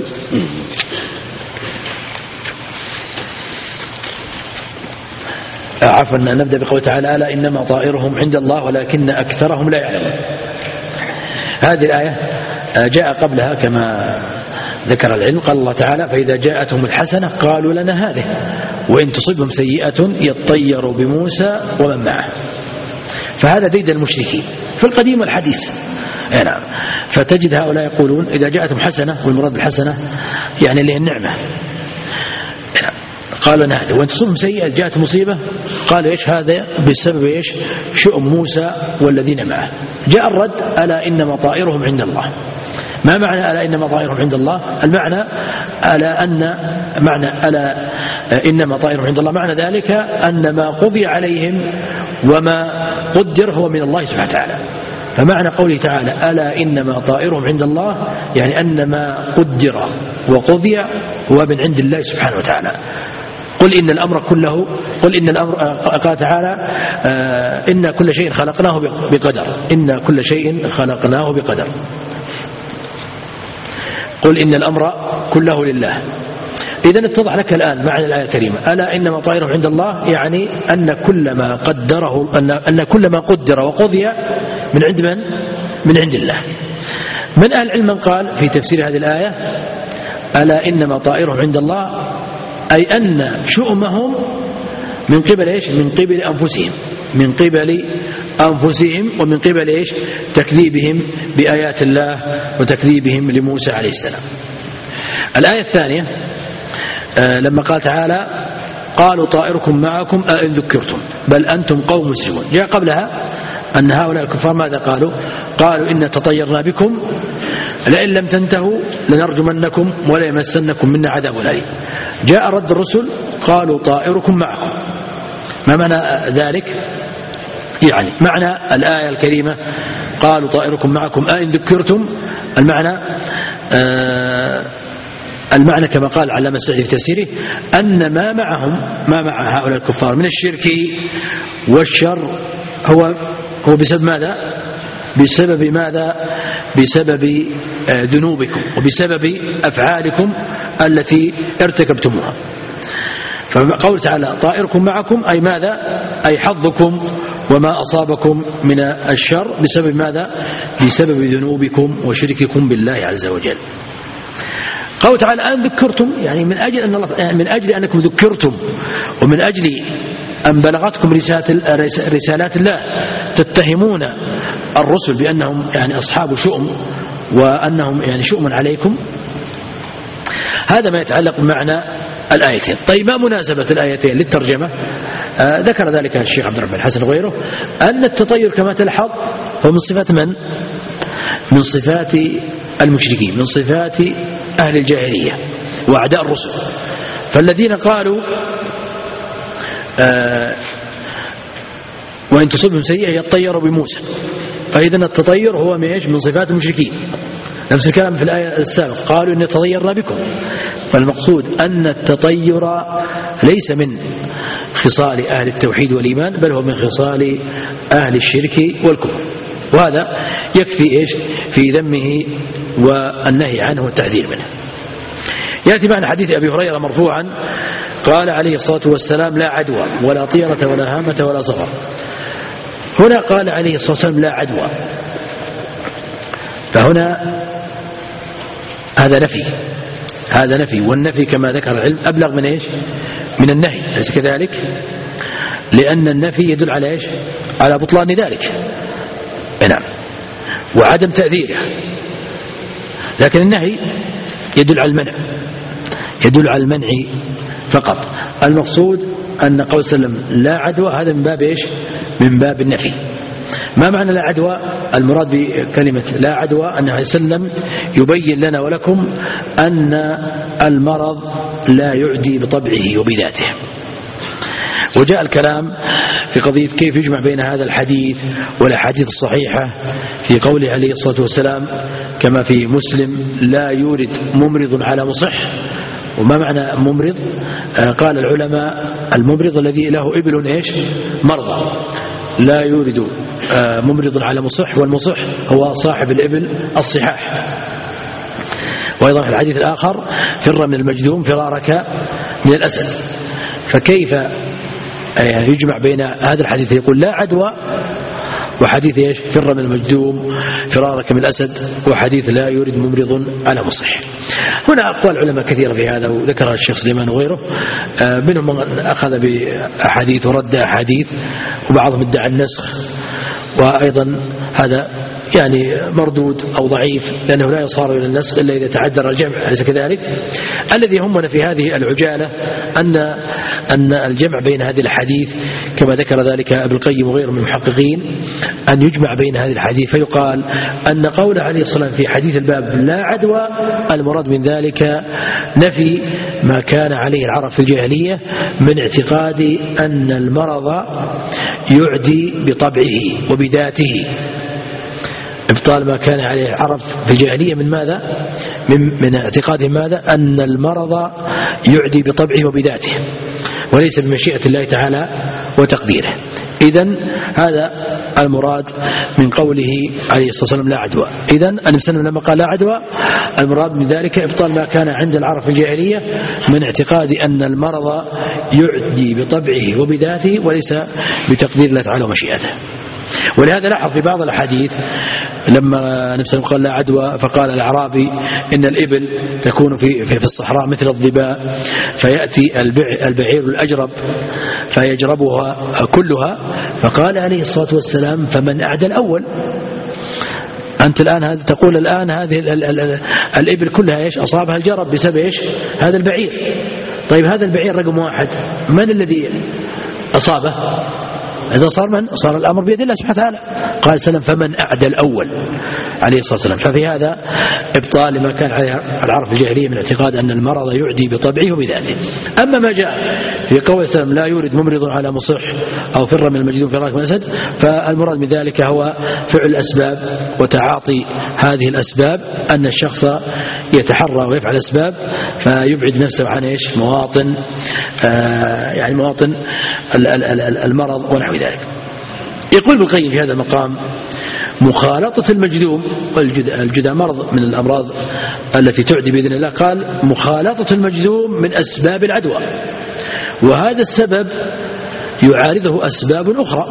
عفوا نبدأ بقول تعالى: ألا إنما طائرهم عند الله ولكن أكثرهم لا يعلمون. هذه الآية جاء قبلها كما ذكر العلم، قال الله تعالى: فإذا جاءتهم الحسنة قالوا لنا هذه وإن تصبهم سيئة يطيروا بموسى ومن معه. فهذا ديد المشركين في القديم والحديث. نعم. فتجد هؤلاء يقولون إذا جاءتهم حسنة، والمراد بالحسنة يعني اللي هي النعمة، قالوا لنا هذا، وإن تصبهم سيئة جاءت مصيبة قالوا إيش هذا بسبب إيش شؤم موسى والذين معه. جاء الرد: ألا إنما طائرهم عند الله. ما معنى ألا إنما طائرهم عند الله؟ المعنى ألا أن معنى ألا إنما طائرهم عند الله معنى ذلك أن ما قضي عليهم وما قدر هو من الله سبحانه وتعالى. فمعنى قوله تعالى: ألا إنما طائرهم عند الله، يعني أن ما قدر وقضي هو من عند الله سبحانه وتعالى. قل إن الأمر كله قل إن الأمر قال تعالى: إن كل شيء خلقناه بقدر إن كل شيء خلقناه بقدر. قل إن الأمر كله لله. إذن اتضح لك الآن معنى الآية الكريمة: ألا إنما طائره عند الله، يعني أن كل ما قدره أن, أن كل ما قدر وقضي من عند من؟ من عند الله. من أهل العلم من قال في تفسير هذه الآية: ألا إنما طائره عند الله، أي أن شؤمهم من قبل إيش؟ من قبل أنفسهم من قبل أنفسهم ومن قبل إيش؟ تكذيبهم بآيات الله وتكذيبهم لموسى عليه السلام. الآية الثانية لما قال تعالى: قالوا طائركم معكم أئن ذكرتم بل أنتم قوم مسرفون. جاء قبلها أن هؤلاء الكفار ماذا قالوا؟ قالوا إن تطيرنا بكم لئن لم تنتهوا لنرجمنكم ولا يمسنكم منا عذاب أليم. جاء رد الرسل: قالوا طائركم معكم. ما معنى ذلك؟ يعني معنى الآية الكريمة قالوا طائركم معكم أئن ذكرتم، المعنى آه المعنى كما قال علامة السعدي في تفسيره أن ما معهم ما مع هؤلاء الكفار من الشرك والشر هو هو بسبب ماذا؟ بسبب ماذا؟ بسبب ذنوبكم وبسبب أفعالكم التي ارتكبتموها. فقول تعالى: طائركم معكم، أي ماذا؟ أي حظكم وما أصابكم من الشر بسبب ماذا؟ بسبب ذنوبكم وشرككم بالله عز وجل. قال تعالى: أن ذكرتم، يعني من أجل أن الله من أجل أنكم ذكرتم ومن أجل أن بلغتكم رسالات الله تتهمون الرسل بأنهم يعني أصحاب شؤم وأنهم يعني شؤم عليكم. هذا ما يتعلق بمعنى الآيتين. طيب ما مناسبة الآيتين للترجمة؟ آه ذكر ذلك الشيخ عبد الرحمن الحسن وغيره أن التطير كما تلحظ هو من صفات من؟ من صفات المشركين، من صفات أهل الجاهلية وأعداء الرسل. فالذين قالوا آه وإن تصبهم سيئة يطيروا بموسى، فإذا التطير هو من صفات المشركين. نفس الكلام في الآية السابقة قالوا إن تطيرنا بكم. فالمقصود أن التطير ليس من خصال أهل التوحيد والإيمان، بل هو من خصال أهل الشرك والكفر، وهذا يكفي إيش في ذمه والنهي عنه والتحذير منه. يأتي معنا حديث أبي هريرة مرفوعا قال عليه الصلاة والسلام: لا عدوى ولا طيرة ولا هامة ولا صفر. هنا قال عليه الصلاة والسلام لا عدوى، فهنا هذا نفي، هذا نفي، والنفي كما ذكر العلم أبلغ من إيش؟ من النهي، أليس كذلك؟ لأن النفي يدل على إيش؟ على بطلان ذلك، نعم، وعدم تأثيره، لكن النهي يدل على المنع، يدل على المنع فقط. المقصود أن قول سلم لا عدوى هذا من باب إيش؟ من باب النفي. ما معنى لا عدوى؟ المراد بكلمة لا عدوى أن سلم يبين لنا ولكم أن المرض لا يعدي بطبعه وبذاته. وجاء الكلام في قضية كيف يجمع بين هذا الحديث والأحاديث الصحيحة في قوله عليه الصلاة والسلام كما في مسلم: لا يورد ممرض على مصح. وما معنى ممرض؟ آه قال العلماء: الممرض الذي له إبل إيش؟ مرضى. لا يورد آه ممرض على مصح، والمصح هو صاحب الإبل الصحاح. وأيضا في الحديث الآخر: فر من المجذوم فرارك من الأسد. فكيف يجمع بين هذا الحديث يقول لا عدوى وحديث ايش؟ فر من المجذوم فرارك من الأسد، وحديث لا يريد ممرض على مصح. هنا أقوال علماء كثيرة في هذا وذكرها الشيخ سليمان وغيره، منهم من أخذ بأحاديث ورد أحاديث، وبعضهم ادعى النسخ، وأيضا هذا يعني مردود أو ضعيف لأنه لا يصار إلى النسخ إلا إذا تعذر الجمع، أليس كذلك؟ الذي يهمنا في هذه العجالة أن أن الجمع بين هذه الحديث كما ذكر ذلك ابن القيم وغيره من المحققين، أن يجمع بين هذه الحديث فيقال أن قول عليه الصلاة والسلام في حديث الباب لا عدوى المراد من ذلك نفي ما كان عليه العرب في الجاهلية من اعتقاد أن المرض يعدي بطبعه وبذاته، إبطال ما كان عليه العرب في الجاهلية من ماذا؟ من, من اعتقادهم ماذا؟ أن المرض يعدي بطبعه وبذاته وليس بمشيئة الله تعالى وتقديره. إذن هذا المراد من قوله عليه الصلاة والسلام لا عدوى. إذن النبي صلى الله عليه وسلم لما قال لا عدوى المراد من ذلك إبطال ما كان عند العرب في الجاهلية من اعتقاد أن المرض يعدي بطبعه وبذاته وليس بتقدير الله تعالى ومشيئته. ولهذا لاحظ في بعض الأحاديث لما نفسه قال لا عدوى فقال الأعرابي إن الإبل تكون في في الصحراء مثل الظباء، فيأتي البعير الأجرب فيجربها كلها، فقال عليه الصلاة والسلام فمن أعدى الأول. أنت الآن تقول الآن هذه الإبل كلها إيش أصابها الجرب بسبب إيش هذا البعير. طيب هذا البعير رقم واحد من الذي أصابه؟ إذا صار من صار الأمر بيد الله سبحانه وتعالى. قال سلم فمن أعدى الأول عليه الصلاة والسلام. ففي هذا إبطال لما كان عليه العرب الجاهلية من اعتقاد أن المرض يعدي بطبعه وبذاته. أما ما جاء في قول سلم لا يورد ممرض على مصح أو فر من المجذوم فرارك من الأسد، فالمراد من ذلك هو فعل الأسباب وتعاطي هذه الأسباب، أن الشخص يتحرى ويفعل أسباب فيبعد نفسه عن إيش مواطن آه يعني مواطن المرض ونحو ذلك. يقول ابن القيم في هذا المقام مخالطة المجذوم، والجذام مرض من الأمراض التي تعدي بإذن الله، قال مخالطة المجذوم من أسباب العدوى، وهذا السبب يعارضه أسباب أخرى،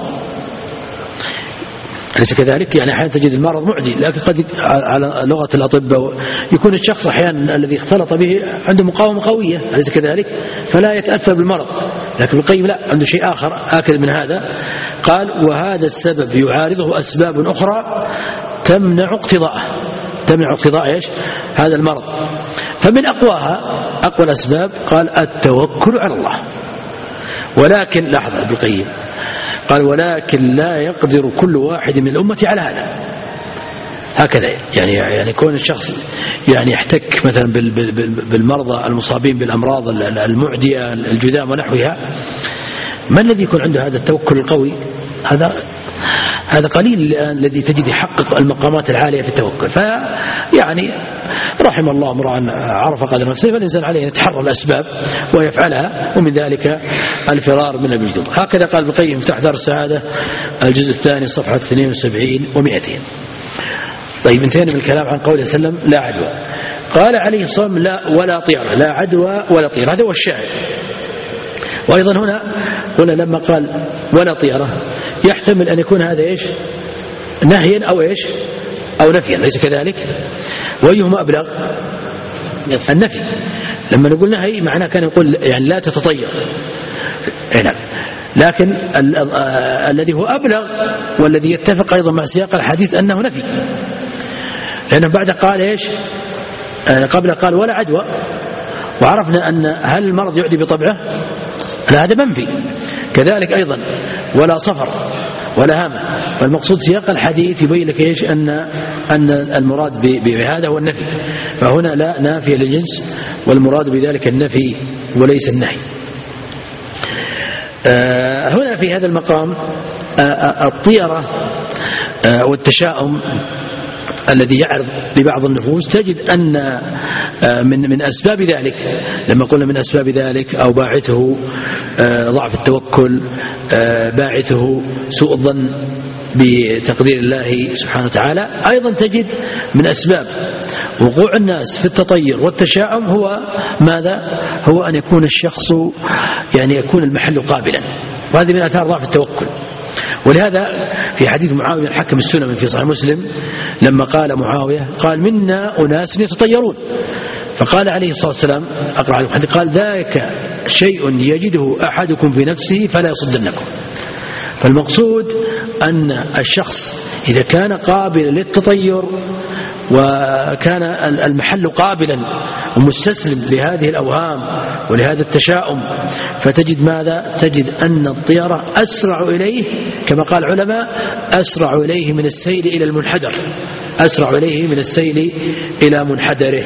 أليس كذلك؟ يعني أحيانا تجد المرض معدي، لكن قد على لغة الأطباء يكون الشخص أحيانا الذي اختلط به عنده مقاومة قوية، أليس كذلك؟ فلا يتأثر بالمرض. لكن ابن القيم لا، عنده شيء آخر آكد من هذا، قال وهذا السبب يعارضه أسباب أخرى تمنع اقتضاءه، تمنع اقتضاء إيش هذا المرض. فمن أقواها أقوى الأسباب قال التوكل على الله، ولكن لاحظ ابن القيم قال ولكن لا يقدر كل واحد من الأمة على هذا. هكذا يعني يعني كون الشخص يعني يحتك مثلا بالمرضى المصابين بالأمراض المعدية الجذام ونحوها، ما الذي يكون عنده هذا التوكل القوي؟ هذا هذا قليل الآن الذي تجد يحقق المقامات العالية في التوكل. فيعني رحم الله امرأ عرف قدر نفسه، فالإنسان عليه أن يتحرى الأسباب ويفعلها، ومن ذلك الفرار من المجذوب. هكذا قال ابن القيم مفتاح دار السعادة الجزء الثاني صفحة اثنين وسبعين ومئتين. طيب انتهينا من الكلام عن قوله صلى الله عليه وسلم لا عدوى. قال عليه الصلاة والسلام لا ولا طيرة، لا عدوى ولا طيرة، هذا هو الشاهد. وأيضا هنا هنا لما قال ولا طيرة يحتمل أن يكون هذا إيش؟ نهيا أو إيش؟ أو نفيا، ليس كذلك؟ وأيهما أبلغ؟ النفي. لما نقول نهي معناه كان يقول يعني لا تتطير، نعم. لكن ال ال الذي هو أبلغ والذي يتفق أيضا مع سياق الحديث أنه نفي، لأنه بعد قال إيش؟ قبل قال ولا عدوى، وعرفنا أن هل المرض يعدي بطبعه؟ لا، هذا منفي. كذلك أيضا ولا صفر ولا هامة، فالمقصود سياق الحديث يبين لك إيش؟ أن أن المراد بهذا هو النفي، فهنا لا نافية للجنس، والمراد بذلك النفي وليس النهي. هنا في هذا المقام الطيرة والتشاؤم الذي يعرض لبعض النفوس، تجد أن من من أسباب ذلك، لما قلنا من أسباب ذلك أو باعثه ضعف التوكل، باعثه سوء الظن بتقدير الله سبحانه وتعالى، أيضا تجد من أسباب وقوع الناس في التطير والتشاؤم هو ماذا؟ هو أن يكون الشخص يعني يكون المحل قابلا، وهذه من آثار ضعف التوكل. ولهذا في حديث معاوية بن الحكم السنن في صحيح مسلم لما قال معاوية قال منا أناس يتطيرون، فقال عليه الصلاة والسلام أقرأ عليكم حديث قال ذاك شيء يجده أحدكم في نفسه فلا يصدنكم. فالمقصود أن الشخص إذا كان قابلا للتطير وكان المحل قابلا ومستسلم لهذه الأوهام ولهذا التشاؤم، فتجد ماذا؟ تجد أن الطيرة أسرع إليه، كما قال العلماء أسرع إليه من السيل إلى المنحدر، أسرع إليه من السيل إلى منحدره.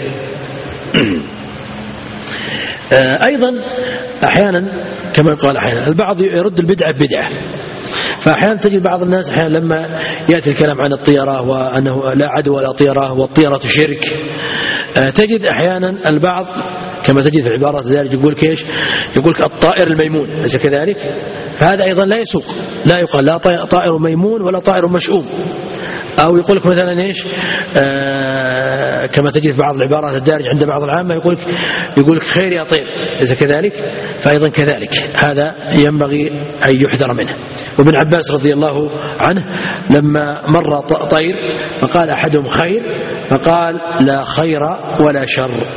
أيضا أحيانا كما قال أحيانا البعض يرد البدعة بدعة، فأحيانا تجد بعض الناس أحيانا لما يأتي الكلام عن الطيرة وأنه لا عدوى ولا طيرة والطيرة شرك، تجد أحيانا البعض كما تجد في العبارات ذلك يقول كيش يقول الطائر الميمون، ليس كذلك؟ فهذا أيضا لا يسوق، لا يقال لا طائر ميمون ولا طائر مشؤوم. أو يقول لك مثلا إيش آه كما تجد في بعض العبارات الدارجة عند بعض العامة يقول لك يقول لك خير يا طير، ليس كذلك؟ فأيضا كذلك هذا ينبغي أن يحذر منه. وابن عباس رضي الله عنه لما مر طير فقال أحدهم خير، فقال لا خير ولا شر.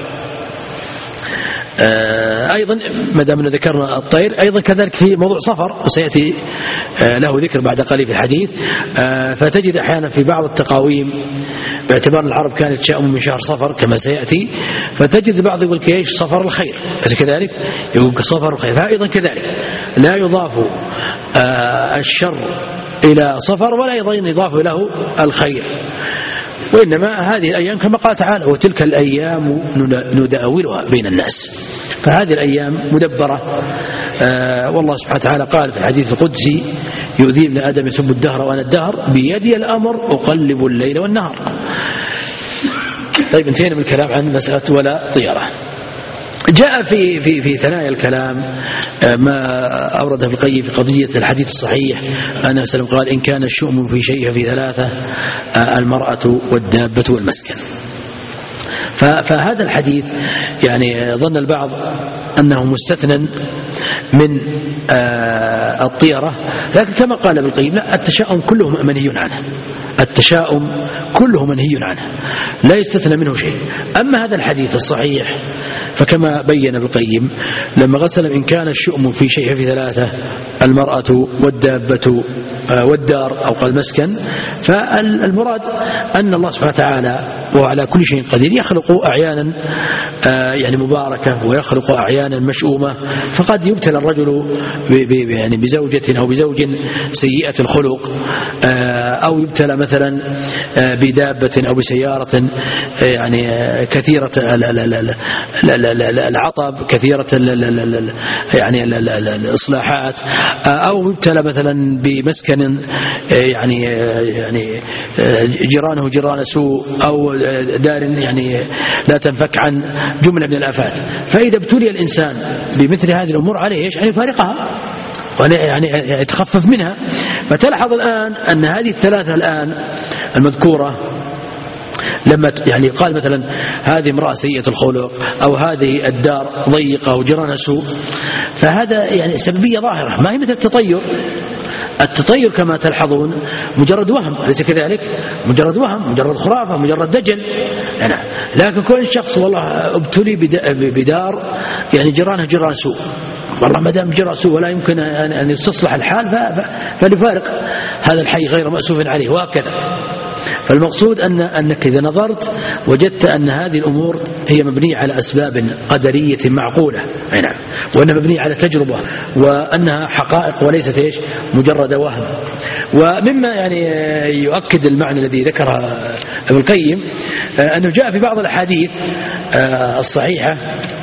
أيضا ما دام ذكرنا الطير أيضا كذلك في موضوع صفر سيأتي له ذكر بعد قليل في الحديث. فتجد أحيانا في بعض التقاويم باعتبار العرب كانت تشاؤم من شهر صفر كما سيأتي، فتجد البعض يقول كيش صفر الخير، أليس كذلك؟ يقول صفر الخير، فأيضا كذلك لا يضاف الشر إلى صفر ولا أيضا يضاف له الخير، وإنما هذه الأيام كما قال تعالى وتلك الأيام نداولها بين الناس، فهذه الأيام مدبرة. آه والله سبحانه وتعالى قال في الحديث القدسي يؤذي ابن آدم يسب الدهر وأنا الدهر بيدي الأمر أقلب الليل والنهار. طيب انتهينا من الكلام عن مسألة ولا طيرة. جاء في في في ثنايا الكلام ما أورده ابن القيم في قضية الحديث الصحيح أن سلم قال إن كان الشؤم في شيء في ثلاثة المرأة والدابة والمسكن. فهذا الحديث يعني ظن البعض أنه مستثنى من الطيرة، لكن كما قال ابن القيم لا، التشاؤم كله مأمني عنه، التشاؤم كله منهي عنه لا يستثنى منه شيء. أما هذا الحديث الصحيح فكما بين ابن القيم لما غسل إن كان الشؤم في شيء في ثلاثة: المرأة والدابة والدار أو قال مسكن. فالمراد أن الله سبحانه وتعالى وعلى كل شيء قدير يخلق أعيانا يعني مباركة ويخلق أعيانا مشؤومة. فقد يبتلى الرجل يعني بزوجة أو بزوج سيئة الخلق، أو يبتلى مثلا بدابة أو بسيارة يعني كثيرة العطب كثيرة يعني الإصلاحات، أو يبتلى مثلا بمسكن يعني يعني جيرانه جيران سوء، أو دار يعني لا تنفك عن جملة من الآفات. فإذا ابتلي الإنسان بمثل هذه الأمور عليه إيش؟ أن يفارقها يعني يتخفف منها. فتلحظ الآن أن هذه الثلاثة الآن المذكورة لما يعني قال مثلا هذه امرأة سيئة الخلق أو هذه الدار ضيقة وجيرانها سوء، فهذا يعني سببية ظاهرة ما هي مثل التطير. التطير كما تلحظون مجرد وهم، أليس كذلك؟ مجرد وهم، مجرد خرافة، مجرد دجل يعني. لكن كل شخص والله ابتلي بدار يعني جيرانها جيران سوء، والله ما دام جرى سوء ولا يمكن أن يستصلح الحال فليفارق هذا الحي غير مأسوف عليه وهكذا. فالمقصود أن أنك إذا نظرت وجدت أن هذه الأمور هي مبنية على أسباب قدرية معقولة، نعم، وأنها مبنية على تجربة، وأنها حقائق وليست إيش مجرد وهم. ومما يعني يؤكد المعنى الذي ذكره ابن القيم أنه جاء في بعض الأحاديث الصحيحة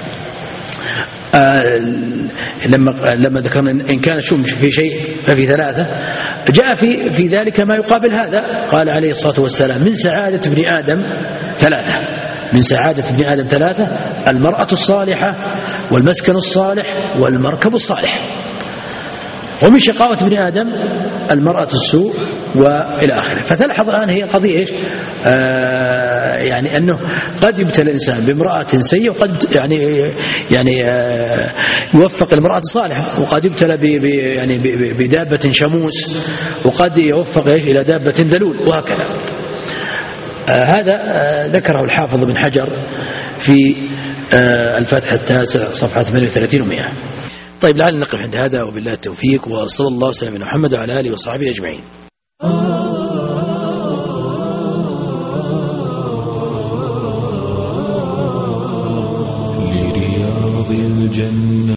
لما لما ذكرنا إن كان الشؤم في شيء ففي ثلاثة، جاء في في ذلك ما يقابل هذا. قال عليه الصلاة والسلام: من سعادة ابن آدم ثلاثة، من سعادة ابن آدم ثلاثة: المرأة الصالحة والمسكن الصالح والمركب الصالح. ومن شقاوة ابن آدم المرأة السوء وإلى آخره. فتلحظ الآن هي قضية إيش؟ آه يعني أنه قد يبتلى الإنسان بامرأة سيئة، وقد يعني يعني آه يوفق المرأة الصالحة، وقد يبتلى ب يعني بدابة شموس، وقد يوفق إيش إلى دابة ذلول وهكذا. آه هذا آه ذكره الحافظ بن حجر في آه الفتح التاسع صفحة ثمانية وثلاثين ومئة. طيب لعل نقف عند هذا وبالله التوفيق، وصلى الله وسلم على محمد وعلى آله وصحبه أجمعين. لرياض الجنة.